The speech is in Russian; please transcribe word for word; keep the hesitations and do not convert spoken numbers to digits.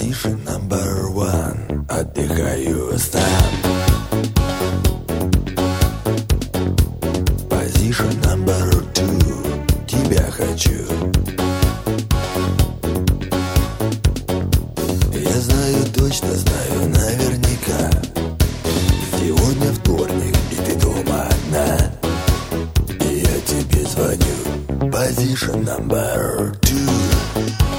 Position number one. Отдыхаю сам. Position number two. Тебя хочу. Я знаю, точно знаю, наверняка. Сегодня вторник, и ты дома одна. И я тебе звоню. Position number two.